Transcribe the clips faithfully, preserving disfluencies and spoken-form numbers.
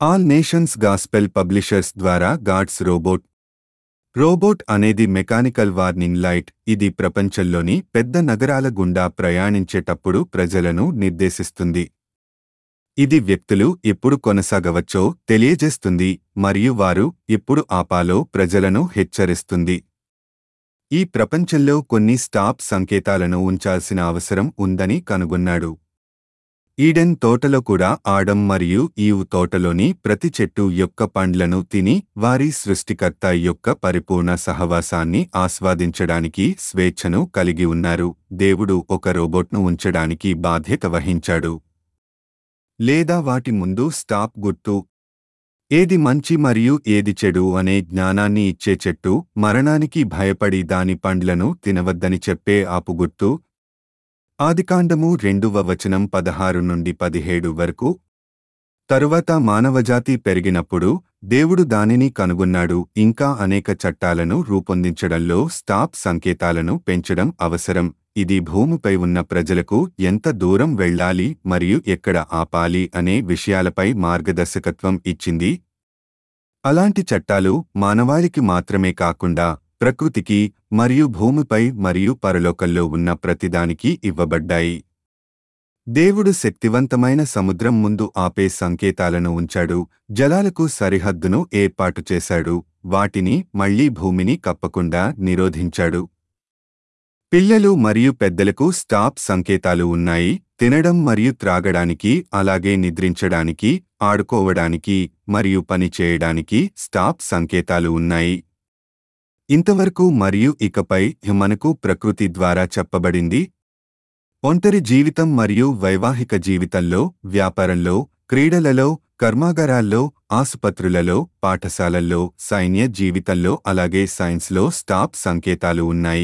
All Nations Gospel Publishers ద్వారా God's robot. Robot అనేది mechanical warning light. ఇది ప్రపంచంలోని పెద్ద నగరాల గుండా ప్రయాణించేటప్పుడు ప్రజలను నిర్దేశిస్తుంది. ఇది వ్యక్తులు ఎప్పుడు కొనసాగవచ్చో తెలియజేస్తుంది మరియు వారు ఎప్పుడు ఆపాలో ప్రజలను హెచ్చరిస్తుంది. ఈ ప్రపంచంలో కొన్ని స్టాప్ సంకేతాలను ఉంచాల్సిన అవసరం ఉందని కనుగొన్నాడు. ఈడెన్ తోటలో కూడా ఆడమ్ మరియు ఈవ్ తోటలోని ప్రతి చెట్టు యొక్క పండ్లను తిని వారి సృష్టికర్త యొక్క పరిపూర్ణ సహవాసాన్ని ఆస్వాదించడానికి స్వేచ్ఛను కలిగి ఉన్నారు. దేవుడు ఒక రోబోట్ను ఉంచడానికి బాధ్యత వహించాడు. లేదా వాటి ముందు స్టాప్ గుర్తు. ఏది మంచి మరియు ఏది చెడు అనే జ్ఞానాన్ని ఇచ్చే చెట్టు, మరణానికి భయపడి దాని పండ్లను తినవద్దని చెప్పే ఆపుగుర్తు. ఆదికాండము రెండవ వచనం పదహారు నుండి పదిహేడు వరకు. తరువాత మానవజాతి పెరిగినప్పుడు దేవుడు దానిని కనుగొన్నాడు. ఇంకా అనేక చట్టాలను రూపొందించడంలో స్టాప్ సంకేతాలను పెంచడం అవసరం. ఇది భూమిపై ఉన్న ప్రజలకు ఎంత దూరం వెళ్ళాలి మరియు ఎక్కడ ఆపాలి అనే విషయాలపై మార్గదర్శకత్వం ఇచ్చింది. అలాంటి చట్టాలు మానవాళికి మాత్రమే కాకుండా ప్రకృతికి మరియు భూమిపై మరియు పరలోకంలో ఉన్న ప్రతిదానికి ఇవ్వబడ్డాయి. దేవుడు శక్తివంతమైన సముద్రం ముందు ఆపే సంకేతాలను ఉంచాడు. జలాలకు సరిహద్దును ఏర్పాటు చేశాడు. వాటిని మళ్లీ భూమిని కప్పకుండా నిరోధించాడు. పిల్లలు మరియు పెద్దలకు స్టాప్ సంకేతాలు ఉన్నాయి. తినడం మరియు త్రాగడానికి, అలాగే నిద్రించడానికి, ఆడుకోవడానికి మరియు పని చేయడానికి స్టాప్ సంకేతాలు ఉన్నాయి. ఇంతవరకు మరియు ఇకపై మనకు ప్రకృతి ద్వారా చెప్పబడింది. ఒంటరి జీవితం మరియు వైవాహిక జీవితంలో, వ్యాపారంలో, క్రీడలలో, కర్మాగారాల్లో, ఆసుపత్రులలో, పాఠశాలల్లో, సైన్య జీవితంలో అలాగే సైన్స్లో స్టాప్ సంకేతాలు ఉన్నాయి.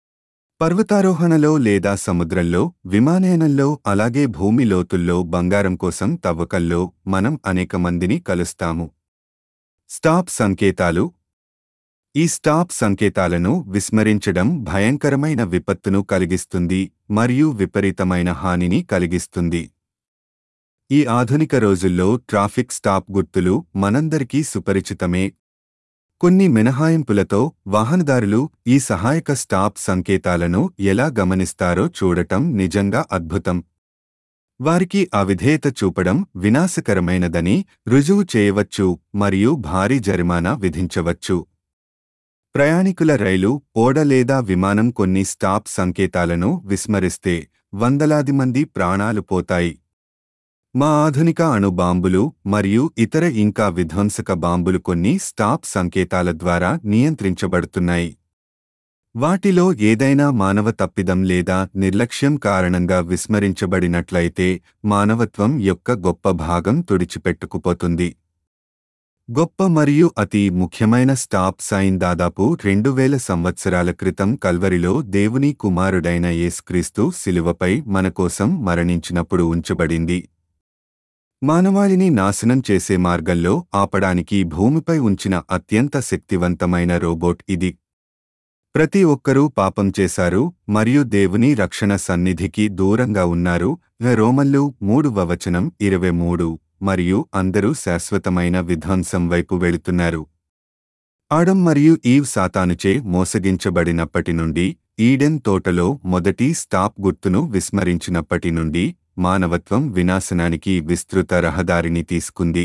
పర్వతారోహణలో లేదా సముద్రంలో, విమానయానంలో, అలాగే భూమి లోతుల్లో బంగారం కోసం తవ్వకంలో మనం అనేక మందిని కలుస్తాము. స్టాప్ సంకేతాలు. ఈ స్టాప్ సంకేతాలను విస్మరించడం భయంకరమైన విపత్తును కలిగిస్తుంది మరియు విపరీతమైన హానిని కలిగిస్తుంది. ఈ ఆధునిక రోజుల్లో ట్రాఫిక్ స్టాప్ గుర్తులు మనందరికీ సుపరిచితమే. కొన్ని మినహాయింపులతో వాహనదారులు ఈ సహాయక స్టాప్ సంకేతాలను ఎలా గమనిస్తారో చూడటం నిజంగా అద్భుతం. వారికి అవిధేయత చూపడం వినాశకరమైనదని రుజువు చేయవచ్చు మరియు భారీ జరిమానా విధించవచ్చు. ప్రయాణికుల రైలు, ఓడ లేదా విమానం కొన్ని స్టాప్ సంకేతాలను విస్మరిస్తే వందలాది మంది ప్రాణాలు పోతాయి. మా ఆధునిక అణు బాంబులు మరియు ఇతర ఇంకా విధ్వంసక బాంబులు కొన్ని స్టాప్ సంకేతాల ద్వారా నియంత్రించబడుతున్నాయి. వాటిలో ఏదైనా మానవ తప్పిదం లేదా నిర్లక్ష్యం కారణంగా విస్మరించబడినట్లయితే మానవత్వం యొక్క గొప్ప భాగం తుడిచిపెట్టుకుపోతుంది. గొప్ప మరియు అతి ముఖ్యమైన స్టాప్ సైన్ దాదాపు రెండు వేల సంవత్సరాల క్రితం కల్వరిలో దేవుని కుమారుడైన యేసుక్రీస్తు శిలువపై మనకోసం మరణించినప్పుడు ఉంచబడింది. మానవాళిని నాశనం చేసే మార్గంలో ఆపడానికి భూమిపై ఉంచిన అత్యంత శక్తివంతమైన రోబోట్ ఇది. ప్రతి ఒక్కరూ పాపం చేశారు మరియు దేవుని రక్షణ సన్నిధికి దూరంగా ఉన్నారు. రోమన్లు మూడవ వచనం ఇరవై మూడు. మరియు అందరూ శాశ్వతమైన విధ్వంసం వైపు వెళుతున్నారు. ఆడమ్ మరియు ఈవ్ సాతానుచే మోసగించబడినప్పటి నుండి, ఈడెన్ తోటలో మొదటి స్టాప్ గుర్తును విస్మరించినప్పటి నుండి మానవత్వం వినాశనానికి విస్తృత రహదారిని తీసుకుంది.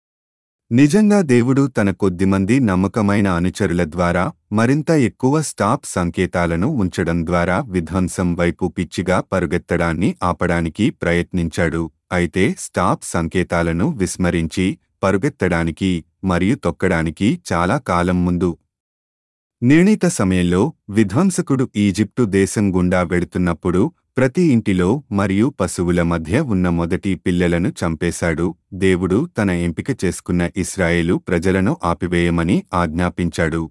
నిజంగా దేవుడు తన కొద్దిమంది నమ్మకమైన అనుచరుల ద్వారా మరింత ఎక్కువ స్టాప్ సంకేతాలను ఉంచడం ద్వారా విధ్వంసం వైపు పిచ్చిగా పరుగెత్తడాన్ని ఆపడానికి ప్రయత్నించాడు. అయితే స్టాప్ సంకేతాలను విస్మరించి పరుగెత్తడానికి మరియు తొక్కడానికి చాలా కాలం ముందు నిర్ణీత సమయంలో విధ్వంసకుడు ఈజిప్టు దేశం గుండా వెడుతున్నప్పుడు ప్రతి ఇంటిలో మరియు పశువుల మధ్య ఉన్న మొదటి పిల్లలను చంపేశాడు. దేవుడు తన ఎంపిక చేసుకున్న ఇశ్రాయేలు ప్రజలను ఆపివేయమని ఆజ్ఞాపించాడు.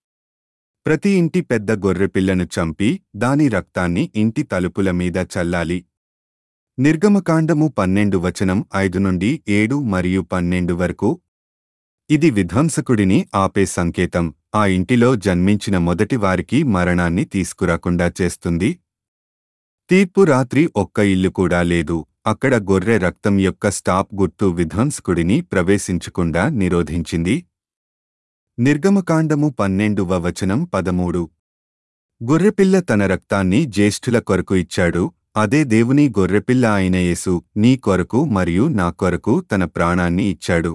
ప్రతి ఇంటి పెద్ద గొర్రెపిల్లను చంపి దాని రక్తాన్ని ఇంటి తలుపుల మీద చల్లాలి. నిర్గమకాండము పన్నెండు వచనం ఐదు నుండి ఏడు మరియు పన్నెండు వరకు. ఇది విధ్వంసకుడిని ఆపే సంకేతం. ఆ ఇంటిలో జన్మించిన మొదటి వారికి మరణాన్ని తీసుకురాకుండా చేస్తుంది. తీర్పు రాత్రి ఒక్క ఇల్లు కూడా లేదు. అక్కడ గొర్రె రక్తం యొక్క స్టాప్ గుర్తు విధ్వంసకుడిని ప్రవేశించకుండా నిరోధించింది. నిర్గమకాండము పన్నెండవ వచనం పదమూడు. గొర్రెపిల్ల తన రక్తాన్ని జ్యేష్ఠుల కొరకు ఇచ్చాడు, అదే దేవుని గొర్రెపిల్ల అయిన యేసు నీ కొరకు మరియు నా కొరకు తన ప్రాణాన్ని ఇచ్చాడు.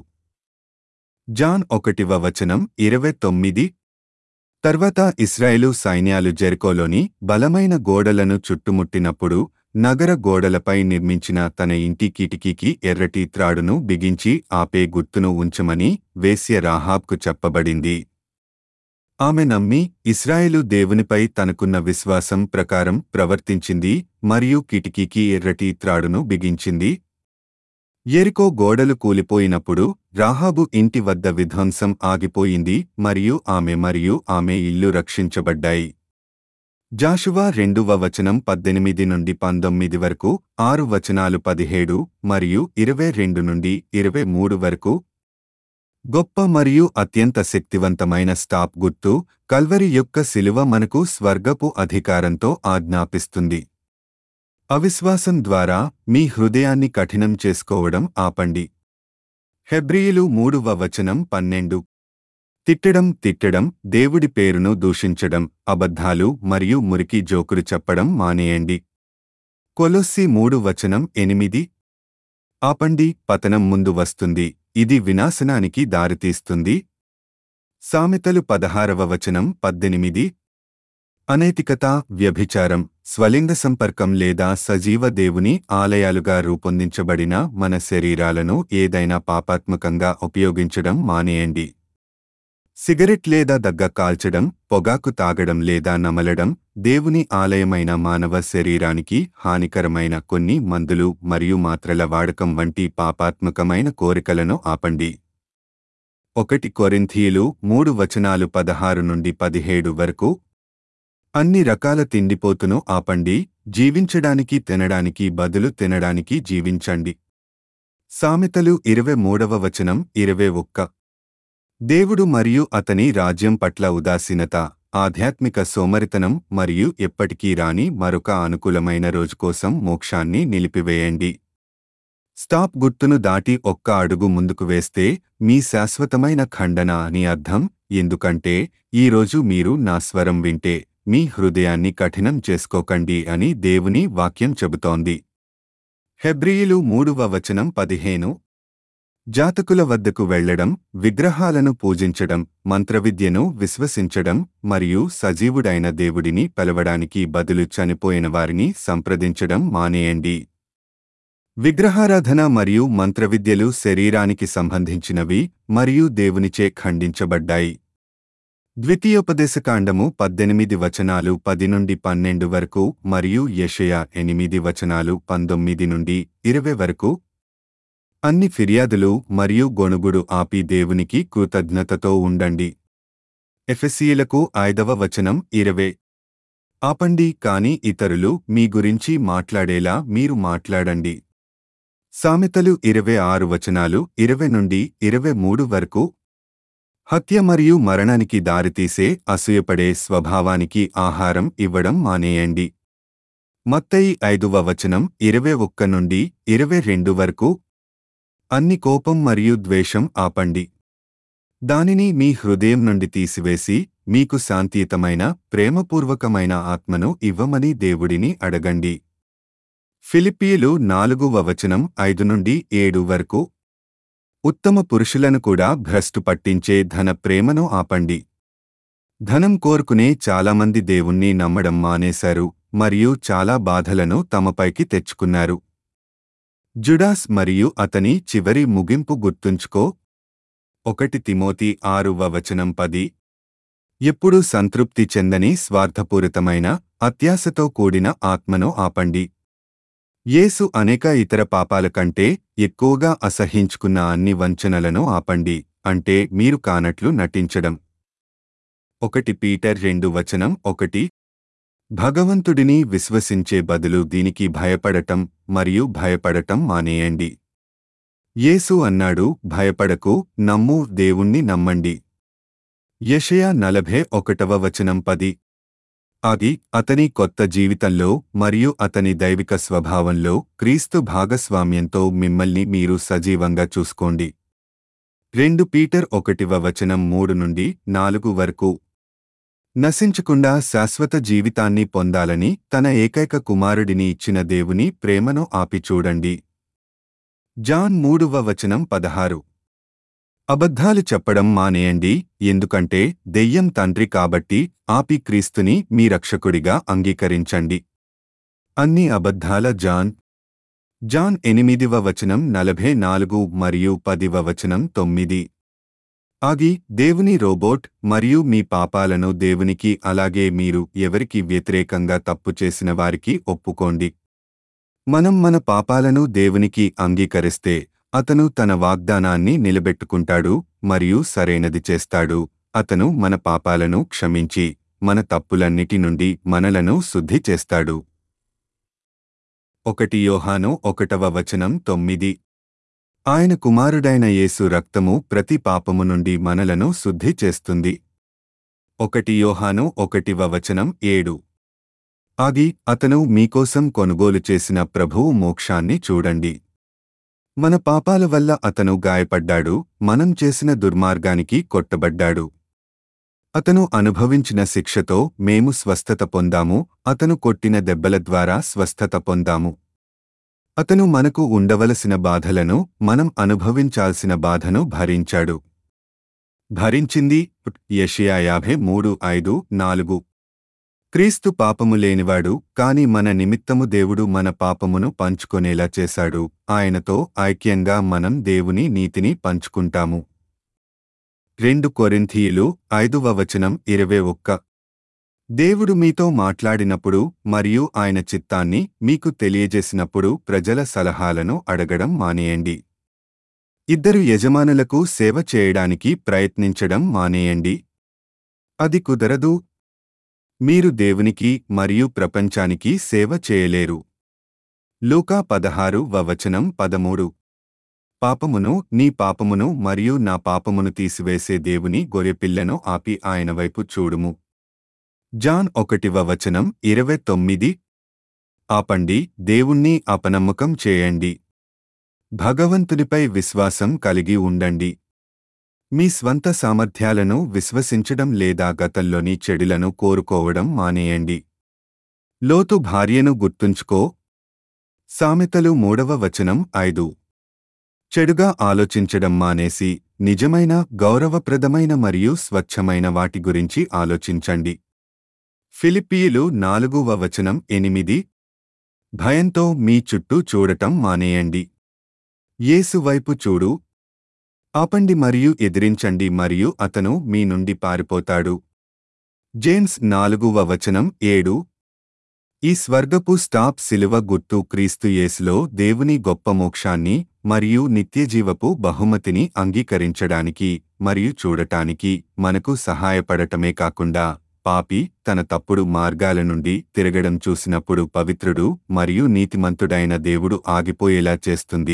జాన్ ఒకటివ వచనం ఇరవై తొమ్మిది. తర్వాత ఇశ్రాయేలు సైన్యాలు జెరికోలోని బలమైన గోడలను చుట్టుముట్టినప్పుడు నగర గోడలపై నిర్మించిన తన ఇంటి కిటికీకి ఎర్రటి త్రాడును బిగించి ఆపే గుర్తును ఉంచమని వేశ్య రాహాబ్కు చెప్పబడింది. ఆమె నమ్మి ఇశ్రాయేలు దేవునిపై తనకున్న విశ్వాసం ప్రకారం ప్రవర్తించింది మరియు కిటికీకి ఎర్రటి త్రాడును బిగించింది. యెరికో గోడలు కూలిపోయినప్పుడు రాహాబు ఇంటి వద్ద విధ్వంసం ఆగిపోయింది మరియు ఆమె మరియు ఆమె ఇల్లు రక్షించబడ్డాయి. జాషువా రెండవ వచనం పద్దెనిమిది నుండి పంతొమ్మిది వరకు, ఆరు వచనాలు పదిహేడు మరియు ఇరవై రెండు నుండి ఇరవై మూడు వరకు. గొప్ప మరియు అత్యంత శక్తివంతమైన స్టాప్ గుర్తు కల్వరి యొక్క శిలువ మనకు స్వర్గపు అధికారంతో ఆజ్ఞాపిస్తుంది. అవిశ్వాసం ద్వారా మీ హృదయాన్ని కఠినం చేసుకోవడం ఆపండి. హెబ్రీయులు మూడవ వచనం పన్నెండు. తిట్టడం తిట్టడం దేవుడి పేరును దూషించడం, అబద్ధాలు మరియు మురికి జోకులు చెప్పడం మానేయండి. కొలొస్సీ మూడు వచనం ఎనిమిది. ఆపండి, పతనం ముందు వస్తుంది, ఇది వినాశనానికి దారితీస్తుంది. సామెతలు పదహారవ వచనం పద్దెనిమిది. అనైతికత, వ్యభిచారం, స్వలింగ సంపర్కం లేదా సజీవ దేవుని ఆలయాలుగా రూపొందించబడిన మన శరీరాలను ఏదైనా పాపాత్మకంగా ఉపయోగించడం మానేయండి. సిగరెట్ లేదా దగ్గ కాల్చడం, పొగాకు తాగడం లేదా నమలడం, దేవుని ఆలయమైన మానవ శరీరానికి హానికరమైన కొన్ని మందులు మరియు మాత్రల వాడకం వంటి పాపాత్మకమైన కోరికలను ఆపండి. ఒకటి కొరింథీయులు మూడు వచనాలు పదహారు నుండి పదిహేడు వరకు. అన్ని రకాల తిండిపోతును ఆపండి, జీవించడానికి తినడానికి బదులు తినడానికి జీవించండి. సామెతలు ఇరవై మూడవ వచనం ఇరవై ఒక్క. దేవుడు మరియు అతని రాజ్యం పట్ల ఉదాసీనత, ఆధ్యాత్మిక సోమరితనం మరియు ఎప్పటికీ రాని మరొక అనుకూలమైన రోజు కోసం మోక్షాన్ని నిలిపివేయండి. స్టాప్ గుర్తును దాటి ఒక్క అడుగు ముందుకు వేస్తే మీ శాశ్వతమైన ఖండన అని అర్థం, ఎందుకంటే ఈరోజు మీరు నా స్వరం వింటే మీ హృదయాన్ని కఠినం చేసుకోకండి అని దేవుని వాక్యం చెబుతోంది. హెబ్రీయులు మూడవ వచనం పదిహేను. జాతకుల వద్దకు వెళ్లడం, విగ్రహాలను పూజించడం, మంత్రవిద్యను విశ్వసించడం మరియు సజీవుడైన దేవుడిని పిలవడానికి బదులు చనిపోయిన వారిని సంప్రదించడం మానేయండి. విగ్రహారాధన మరియు మంత్రవిద్యలు శరీరానికి సంబంధించినవి మరియు దేవునిచే ఖండించబడ్డాయి. ద్వితీయోపదేశకాండము పద్దెనిమిది వచనాలు పది నుండి పన్నెండు వరకు మరియు యెషయా ఎనిమిది వచనాలు పంతొమ్మిది నుండి ఇరవై వరకు. అన్ని ఫిర్యాదులు మరియు గొణుగుడు ఆపి దేవునికి కృతజ్ఞతతో ఉండండి. ఎఫెసీయులకు ఐదవ వచనం ఇరవై. ఆపండి, కాని ఇతరులు మీ గురించి మాట్లాడేలా మీరు మాట్లాడండి. సామెతలు ఇరవై ఆరు వచనాలు ఇరవై నుండి ఇరవై మూడు వరకు. హత్య మరియు మరణానికి దారితీసే అసూయపడే స్వభావానికి ఆహారం ఇవ్వడం మానేయండి. మత్తయి ఐదవ వచనం ఇరవై ఒక్క నుండి ఇరవై రెండు వరకు. అన్ని కోపం మరియు ద్వేషం ఆపండి. దానిని మీ హృదయం నుండి తీసివేసి మీకు శాంతియుతమైన ప్రేమపూర్వకమైన ఆత్మను ఇవ్వమని దేవుడిని అడగండి. ఫిలిప్పీయులు నాలుగవ వచనం ఐదు నుండి ఏడు వరకు. ఉత్తమ పురుషులను కూడా భ్రష్టు పట్టించే ధన ప్రేమను ఆపండి. ధనం కోరుకునే చాలామంది దేవుణ్ణి నమ్మడం మానేశారు మరియు చాలా బాధలను తమపైకి తెచ్చుకున్నారు. జుడాస్ మరియు అతని చివరి ముగింపు గుర్తుంచుకో. ఒకటి తిమోతి ఆరువ వచనం పది. ఎప్పుడూ సంతృప్తి చెందని స్వార్థపూరితమైన అత్యాశతో కూడిన ఆత్మను ఆపండి. యేసు అనేక ఇతర పాపాల కంటే ఎక్కువగా అసహ్యించుకున్న అన్ని వంచనలను ఆపండి, అంటే మీరు కానట్లు నటించడం. ఒకటి పీటర్ రెండు వచనం ఒకటి. భగవంతుడిని విశ్వసించే బదులు దీనికి భయపడటం మరియు భయపడటం మానేయండి. యేసు అన్నాడు, భయపడకు, నమ్ము, దేవుణ్ణి నమ్మండి. యెషయా నలభై ఒకటవ వచనం పది. అది అతని కొత్త జీవితంలో మరియు అతని దైవిక స్వభావంలో క్రీస్తు భాగస్వామ్యంతో మిమ్మల్ని మీరు సజీవంగా చూసుకోండి. రెండు పీటర్ ఒకటివ వచనం మూడు నుండి నాలుగు వరకు. నశించకుండా శాశ్వత జీవితాన్ని పొందాలని తన ఏకైక కుమారుడిని ఇచ్చిన దేవుని ప్రేమను ఆపి చూడండి. జాన్ మూడవ వచనం పదహారు. అబద్ధాలు చెప్పడం మానేయండి, ఎందుకంటే దెయ్యం తండ్రి కాబట్టి ఆపి క్రీస్తుని మీ రక్షకుడిగా అంగీకరించండి. అన్ని అబద్ధాల జాన్ జాన్ ఎనిమిదివ వచనం నలభై నాలుగు మరియు పదివ వచనం తొమ్మిది. ఆగి దేవుని రోబోట్ మరియు మీ పాపాలను దేవునికి అలాగే మీరు ఎవరికి వ్యతిరేకంగా తప్పు చేసిన వారికి ఒప్పుకోండి. మనం మన పాపాలను దేవునికి అంగీకరిస్తే అతను తన వాగ్దానాన్ని నిలబెట్టుకుంటాడు మరియు సరైనది చేస్తాడు. అతను మన పాపాలను క్షమించి మన తప్పులన్నిటి నుండి మనలను శుద్ధి చేస్తాడు. ఒకటి యోహాను ఒకటవ వచనం తొమ్మిది. ఆయన కుమారుడైన యేసు రక్తము ప్రతి పాపము నుండి మనలను శుద్ధి చేస్తుంది. ఒకటి యోహాను ఒకటివ వచనం ఏడు. ఆగి అతను మీకోసం కొనుగోలు చేసిన ప్రభువు మోక్షాన్ని చూడండి. మన పాపాల వల్ల అతను గాయపడ్డాడు, మనం చేసిన దుర్మార్గానికి కొట్టబడ్డాడు. అతను అనుభవించిన శిక్షతో మేము స్వస్థత పొందాము, అతను కొట్టిన దెబ్బల ద్వారా స్వస్థత పొందాము. అతను మనకు ఉండవలసిన బాధలను, మనం అనుభవించాల్సిన బాధను భరించాడు. భరించింది. యెషయా యాభై మూడు ఐదు నాలుగు. క్రీస్తు పాపము లేనివాడు, కాని మన నిమిత్తము దేవుడు మన పాపమును పంచుకొనేలా చేశాడు. ఆయనతో ఐక్యంగా మనం దేవుని నీతిని పంచుకుంటాము. రెండు కొరింథీయులు ఐదవ వచనం ఇరవై ఒక్క. దేవుడు మీతో మాట్లాడినప్పుడు మరియు ఆయన చిత్తాన్ని మీకు తెలియజేసినప్పుడు ప్రజల సలహాలను అడగడం మానేయండి. ఇద్దరు యజమానులకు సేవ చేయడానికి ప్రయత్నించడం మానేయండి. అది కుదరదు. మీరు దేవునికి మరియు ప్రపంచానికి సేవ చేయలేరు. లూకా పదహారు వచనం పదమూడు. పాపమును, నీ పాపమును మరియు నా పాపమును తీసివేసే దేవుని గొర్రెపిల్లను ఆపి ఆయన వైపు చూడుము. జాన్ ఒకటివ వచనం ఇరవై తొమ్మిది. ఆపండి, దేవుణ్ణి అపనమ్మకం చేయండి. భగవంతునిపై విశ్వాసం కలిగి ఉండండి. మీ స్వంత సామర్థ్యాలను విశ్వసించడం లేదా గతంలోని చెడులను కోరుకోవడం మానేయండి. లోతు భార్యను గుర్తుంచుకో. సామెతలు మూడవ వచనం ఐదు. చెడుగా ఆలోచించడం మానేసి నిజమైన, గౌరవప్రదమైన మరియు స్వచ్ఛమైన వాటి గురించి ఆలోచించండి. ఫిలిప్పీయులు నాలుగవ వచనం ఎనిమిది. భయంతో మీ చుట్టూ చూడటం మానేయండి. యేసు వైపు చూడు. ఆపండి మరియు ఎదిరించండి మరియు అతను మీ నుండి పారిపోతాడు. జేమ్స్ నాలుగవ వచనం ఏడు. ఈ స్వర్గపు స్టాప్ శిలువ గుర్తు క్రీస్తు యేసులో దేవుని గొప్ప మోక్షాన్ని మరియు నిత్యజీవపు బహుమతిని అంగీకరించడానికి మరియు చూడటానికి మనకు సహాయపడటమే కాకుండా, పాపి తన తప్పుడు మార్గాల నుండి తిరగడం చూసినప్పుడు పవిత్రుడు మరియు నీతిమంతుడైన దేవుడు ఆగిపోయేలా చేస్తుంది.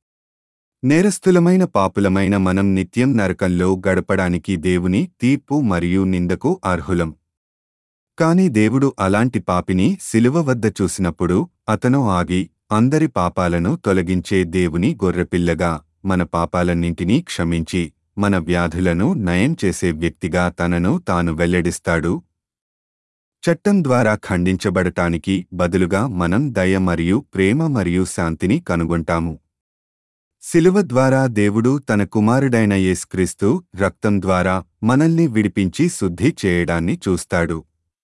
నేరస్తులమైన పాపులమైన మనం నిత్యం నరకంలో గడపడానికి దేవుని తీర్పు మరియు నిందకు అర్హులం. కాని దేవుడు అలాంటి పాపిని శిలువ వద్ద చూసినప్పుడు అతను ఆగి అందరి పాపాలను తొలగించే దేవుని గొర్రెపిల్లగా, మన పాపాలన్నింటినీ క్షమించి మన వ్యాధులను నయం చేసే వ్యక్తిగా తనను తాను వెల్లడిస్తాడు. చట్టం ద్వారా ఖండించబడటానికి బదులుగా మనం దయ మరియు ప్రేమ మరియు శాంతిని కనుగొంటాము. శిలువ ద్వారా దేవుడు తన కుమారుడైన యేసుక్రీస్తు రక్తం ద్వారా మనల్ని విడిపించి శుద్ధి చేయడాన్ని చూస్తాడు.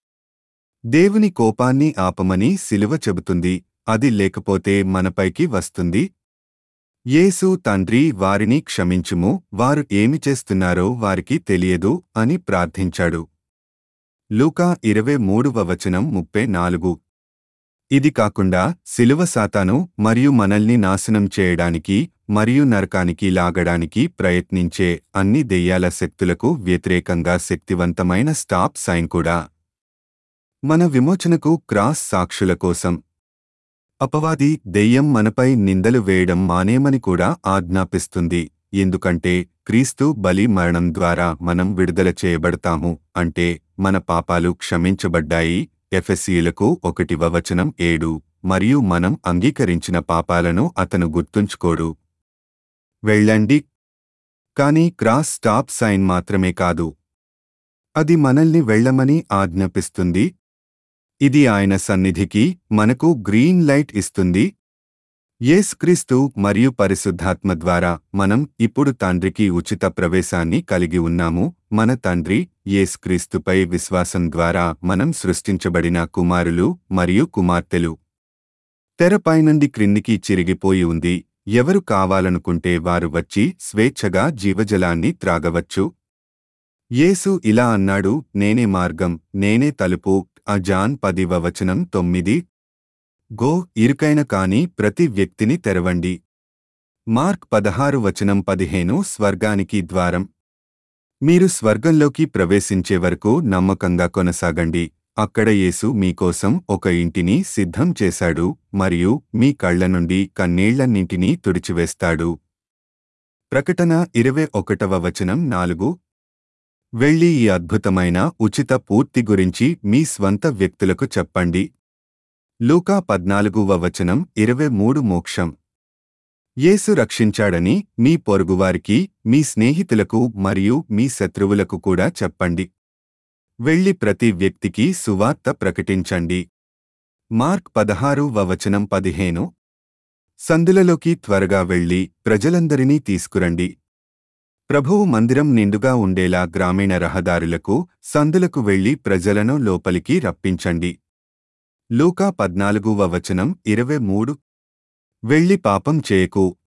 దేవుని కోపాన్ని ఆపమని శిలువ చెబుతుంది, అది లేకపోతే మనపైకి వస్తుంది. యేసు తండ్రి, వారిని క్షమించుము, వారు ఏమి చేస్తున్నారో వారికి తెలియదు అని ప్రార్థించాడు. లూకా ఇరవై మూడవ వచనం ముప్పై నాలుగు. ఇది కాకుండా శిలువ సాతాను మరియు మనల్ని నాశనం చేయడానికి మరియు నరకానికి లాగడానికి ప్రయత్నించే అన్ని దెయ్యాల శక్తులకు వ్యతిరేకంగా శక్తివంతమైన స్టాప్ సైన్ కూడా. మన విమోచనకు క్రాస్ సాక్షుల కోసం. అపవాది దెయ్యం మనపై నిందలు వేయడం మానేమని కూడా ఆజ్ఞాపిస్తుంది, ఎందుకంటే క్రీస్తు బలి మరణం ద్వారా మనం విడుదల చేయబడతాము, అంటే మన పాపాలు క్షమించబడ్డాయి. ఎఫెసీయులకు ఒకటివ వచనం ఏడు. మరియు మనం అంగీకరించిన పాపాలను అతను గుర్తుంచుకోడు. వెళ్ళండి. కానీ క్రాస్ స్టాప్ సైన్ మాత్రమే కాదు. అది మనల్ని వెళ్ళమని ఆజ్ఞాపిస్తుంది. ఇది ఆయన సన్నిధికి మనకు గ్రీన్ లైట్ ఇస్తుంది. యేసుక్రీస్తు మరియు పరిశుద్ధాత్మ ద్వారా మనం ఇప్పుడు తండ్రికి ఉచిత ప్రవేశాన్ని కలిగి ఉన్నాము. మన తండ్రి యేసుక్రీస్తుపై విశ్వాసం ద్వారా మనం సృష్టించబడిన కుమారులు మరియు కుమార్తెలు. తెరపైనుండి క్రిందికి చిరిగిపోయి ఉంది. ఎవరు కావాలనుకుంటే వారు వచ్చి స్వేచ్ఛగా జీవజలాన్ని త్రాగవచ్చు. యేసు ఇలా అన్నాడు, నేనే మార్గం, నేనే తలుపు. ఆ జాన్ పదివ వచనం తొమ్మిది. గో, ఇరుకైన కాని ప్రతి వ్యక్తిని తెరవండి. మార్క్ పదహారు వచనం పదిహేను. స్వర్గానికి ద్వారం. మీరు స్వర్గంలోకి ప్రవేశించే వరకు నమ్మకంగా కొనసాగండి. అక్కడ యేసు మీకోసం ఒక ఇంటిని సిద్ధం చేశాడు మరియు మీ కళ్ల నుండి కన్నీళ్లన్నింటినీ తుడిచివేస్తాడు. ప్రకటన ఇరవై ఒకటవ వచనం నాలుగు. వెళ్ళి ఈ అద్భుతమైన ఉచిత పూర్తి గురించి మీ స్వంత వ్యక్తులకు చెప్పండి. లూకా పద్నాలుగువ వచనం ఇరవై మూడు. మోక్షం. యేసు రక్షించాడని మీ పొరుగువారికి, మీ స్నేహితులకు మరియు మీ శత్రువులకు కూడా చెప్పండి. వెళ్ళి ప్రతి వ్యక్తికి సువార్త ప్రకటించండి. మార్క్ పదహారువ వచనం పదిహేను. సందులలోకి త్వరగా వెళ్ళి ప్రజలందరినీ తీసుకురండి. ప్రభువు మందిరం నిండుగా ఉండేలా గ్రామీణ రహదారులకు, సందులకు వెళ్లి ప్రజలను లోపలికి రప్పించండి. లూకా పద్నాలుగువ వచనం ఇరవై మూడు. వెళ్ళి పాపం చేయకు,